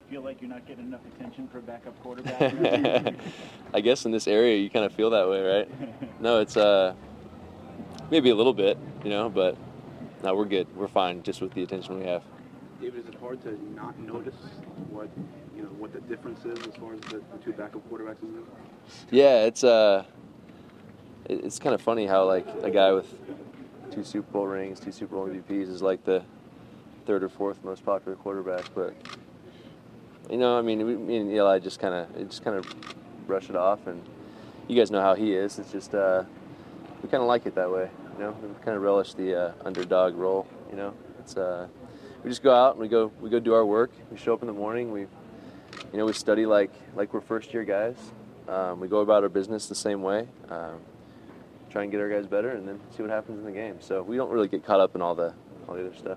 feel like you're not getting enough attention for a backup quarterback? I guess in this area you kind of feel that way, right? No, it's maybe a little bit, but no, we're good. We're fine just with the attention we have. David, is it hard to not notice what the difference is as far as the two backup quarterbacks in there? Yeah, it's kind of funny how like a guy with 2 Super Bowl rings, 2 Super Bowl MVPs is like the 3rd or 4th most popular quarterback, but me and Eli just kind of brush it off, and you guys know how he is. It's just we kind of like it that way, We kind of relish the underdog role, It's we just go out and we go do our work. We show up in the morning. We study like we're first-year guys. We go about our business the same way. Try and get our guys better, and then see what happens in the game. So we don't really get caught up in all the other stuff.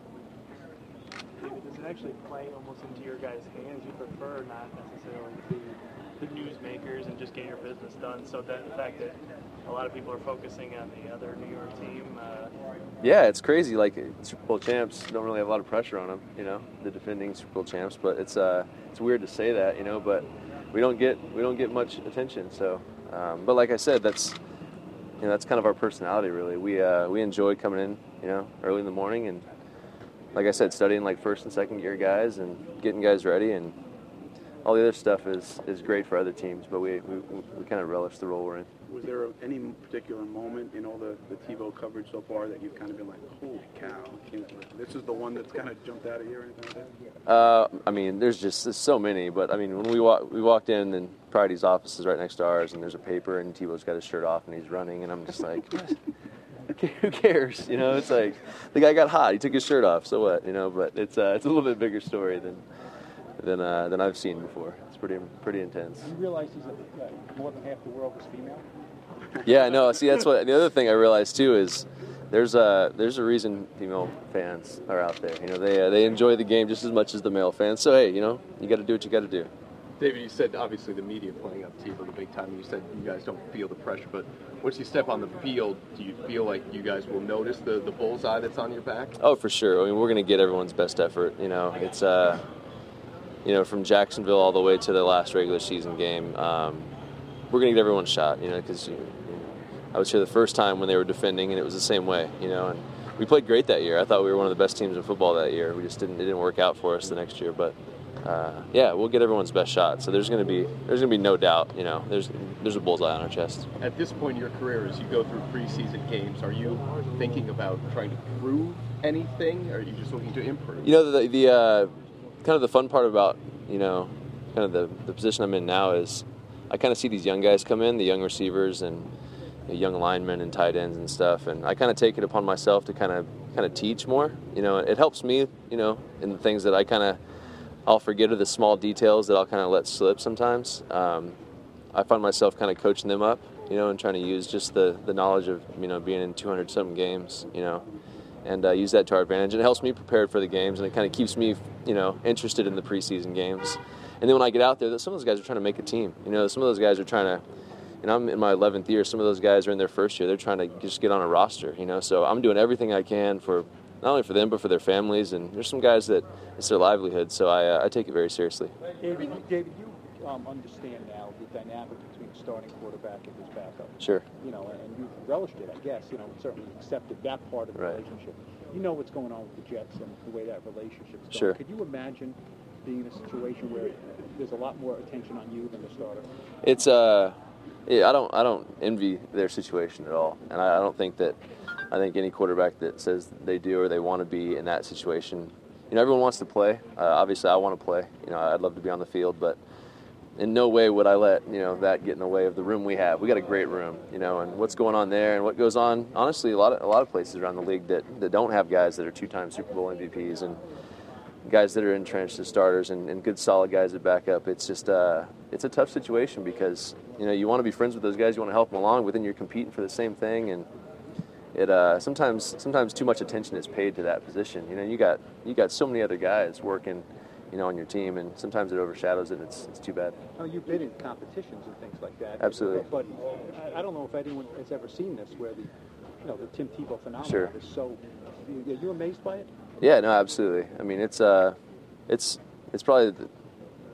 David, does it actually play almost into your guys' hands? You prefer not necessarily to be the newsmakers and just get your business done. So that the fact that a lot of people are focusing on the other New York team. Yeah, it's crazy. Like Super Bowl champs don't really have a lot of pressure on them. The defending Super Bowl champs. But it's weird to say that, But we don't get much attention. So, but like I said, that's kind of our personality, really. We enjoy coming in, early in the morning, and like I said, studying like 1st and 2nd year guys and getting guys ready, and all the other stuff is great for other teams. But we kind of relish the role we're in. Was there any particular moment in all the TiVo coverage so far that you've kind of been like, holy cow, this is the one that's kind of jumped out of here or anything like that? There's so many, but when we walked in, and Priority's office is right next to ours, and there's a paper, and TiVo's got his shirt off, and he's running, and I'm just like, who cares? It's like the guy got hot, he took his shirt off, so what? But it's a little bit bigger story than I've seen before. It's pretty intense. You realize more than half the world is female? Yeah, no. See, that's what the other thing I realized too is there's a reason female fans are out there. They enjoy the game just as much as the male fans. So hey, you got to do what you got to do. David, you said obviously the media playing up TiVo the big time, and you said you guys don't feel the pressure, but once you step on the field, do you feel like you guys will notice the bullseye that's on your back? Oh, for sure. we're going to get everyone's best effort. It's from Jacksonville all the way to the last regular season game. We're going to get everyone's shot, because I was here the first time when they were defending, and it was the same way, and we played great that year. I thought we were one of the best teams in football that year. It didn't work out for us the next year, but we'll get everyone's best shot. So there's going to be no doubt, there's a bullseye on our chest. At this point in your career, as you go through preseason games, are you thinking about trying to prove anything, or are you just looking to improve? The kind of the fun part about kind of the position I'm in now is I kind of see these young guys come in, the young receivers and young linemen and tight ends and stuff, and I kind of take it upon myself to kind of teach more. It helps me, in the things that I'll forget, of the small details that I'll kind of let slip sometimes. I find myself kind of coaching them up, and trying to use just the knowledge of being in 200-something games, and use that to our advantage. And it helps me prepare for the games, and it kind of keeps me, interested in the preseason games. And then when I get out there, some of those guys are trying to make a team. Some of those guys are trying to, I'm in my 11th year. Some of those guys are in their first year. They're trying to just get on a roster, So I'm doing everything I can for not only for them, but for their families. And there's some guys that it's their livelihood, so I take it very seriously. David, you understand now the dynamic between the starting quarterback and his backup. Sure. And you've relished it, I guess. Certainly accepted that part of the relationship. You know what's going on with the Jets and the way that relationship is going. Sure. Could you imagine being in a situation where there's a lot more attention on you than the starter? It's I don't envy their situation at all, and I think any quarterback that says they do or they want to be in that situation, everyone wants to play. Obviously, I want to play. I'd love to be on the field, but in no way would I let that get in the way of the room we have. We got a great room, and what's going on there and what goes on. Honestly, a lot of places around the league that don't have guys that are 2-time Super Bowl MVPs and guys that are entrenched as starters and good solid guys that back up. It's just it's a tough situation because you want to be friends with those guys, you want to help them along, but then you're competing for the same thing, and it sometimes too much attention is paid to that position. You got so many other guys working on your team, and sometimes it overshadows it. It's too bad. You've been in competitions and things like that. Absolutely. But I don't know if anyone has ever seen this, where the Tim Tebow phenomenon Sure. is so. Are you amazed by it? Yeah, no, absolutely. It's probably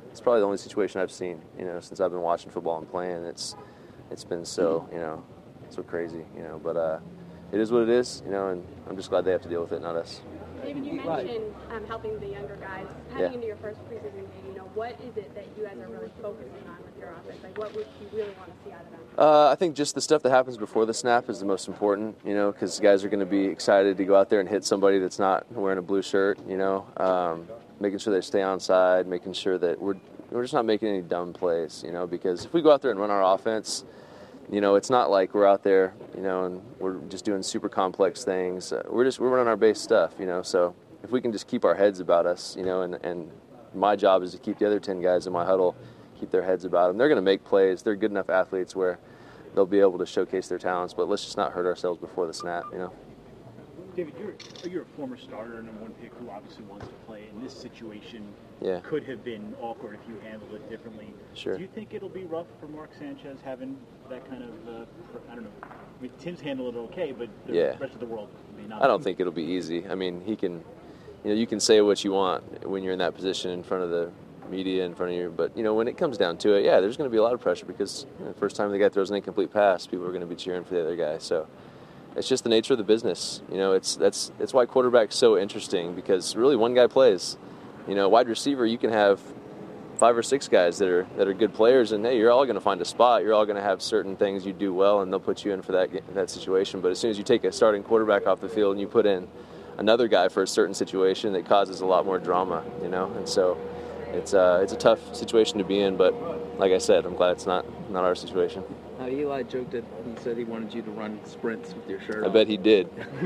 it's probably the only situation I've seen, since I've been watching football and playing. It's been so, so crazy, but it is what it is, and I'm just glad they have to deal with it, not us. David, you mentioned helping the younger guys. Heading into your first preseason game, what is it that you guys are really focusing on with your offense? Like, what would you really want to see out of them? I think just the stuff that happens before the snap is the most important, because guys are going to be excited to go out there and hit somebody that's not wearing a blue shirt, making sure they stay on side, making sure that we're just not making any dumb plays, because if we go out there and run our offense, it's not like we're out there, and we're just doing super complex things. We're running our base stuff, so if we can just keep our heads about us, and my job is to keep the other 10 guys in my huddle, keep their heads about them. They're going to make plays. They're good enough athletes where they'll be able to showcase their talents, but let's just not hurt ourselves before the snap, David, you're a former starter and number one pick who obviously wants to play. In this situation, could have been awkward if you handled it differently. Sure. Do you think it'll be rough for Mark Sanchez having that kind of, I don't know, I mean, Tim's handled it okay, but the rest of the world may not. I don't think it'll be easy. I mean, he can, you can say what you want when you're in that position in front of the media, in front of you, but, when it comes down to it, there's going to be a lot of pressure because the first time the guy throws an incomplete pass, people are going to be cheering for the other guy, so it's just the nature of the business. It's why quarterback's so interesting because really one guy plays. Wide receiver, you can have 5 or 6 guys that are good players, and hey, you're all going to find a spot. You're all going to have certain things you do well, and they'll put you in for that situation. But as soon as you take a starting quarterback off the field and you put in another guy for a certain situation, it causes a lot more drama. And so it's a tough situation to be in. But like I said, I'm glad it's not our situation. Eli joked that he said he wanted you to run sprints with your shirt off. I bet he did.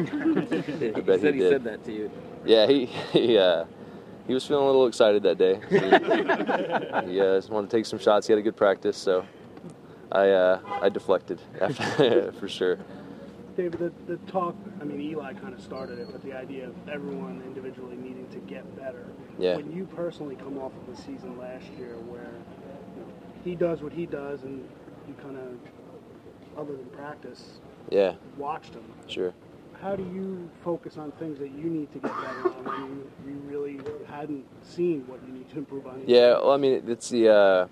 I bet he said that to you. Yeah, he was feeling a little excited that day. He just wanted to take some shots. He had a good practice, so I deflected after, for sure. David, the talk, I mean, Eli kind of started it, but the idea of everyone individually needing to get better. Yeah. When you personally come off of a season last year where he does what he does and you kind of, other than practice, watched him. Sure. How do you focus on things that you need to get better on when you really hadn't seen what you need to improve on? Yeah, well, I mean, it's the,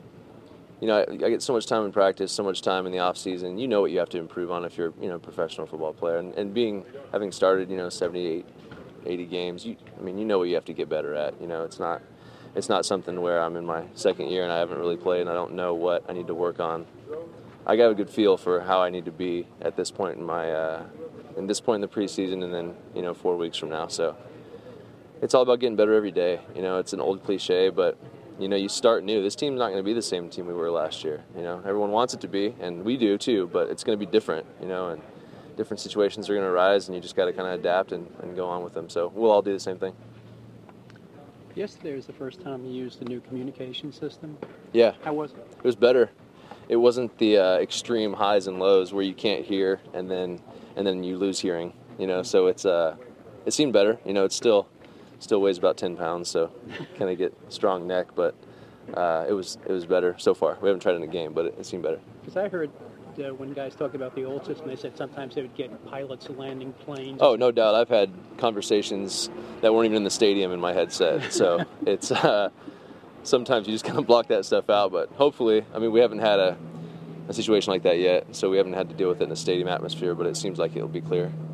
I get so much time in practice, so much time in the off season. You know what you have to improve on if you're, a professional football player. And having started, 78, 80 games, you know what you have to get better at. It's not something where I'm in my second year and I haven't really played and I don't know what I need to work on. I got a good feel for how I need to be at this point in my in this point in the preseason and then 4 weeks from now. So it's all about getting better every day. It's an old cliche, but you start new. This team's not going to be the same team we were last year. Everyone wants it to be, and we do too. But it's going to be different. And different situations are going to arise, and you just got to kind of adapt and go on with them. So we'll all do the same thing. Yesterday was the first time you used the new communication system. Yeah. How was it? It was better. It wasn't the extreme highs and lows where you can't hear and then you lose hearing. So it seemed better. It's still weighs about 10 pounds, so kind of get strong neck, but it was better so far. We haven't tried it in a game, but it seemed better. Because I heard when guys talked about the old system, they said sometimes they would get pilots landing planes. Oh, no doubt. I've had conversations that weren't even in the stadium in my headset. So it's sometimes you just kind of block that stuff out. But hopefully, we haven't had a situation like that yet, so we haven't had to deal with it in the stadium atmosphere, but it seems like it'll be clear.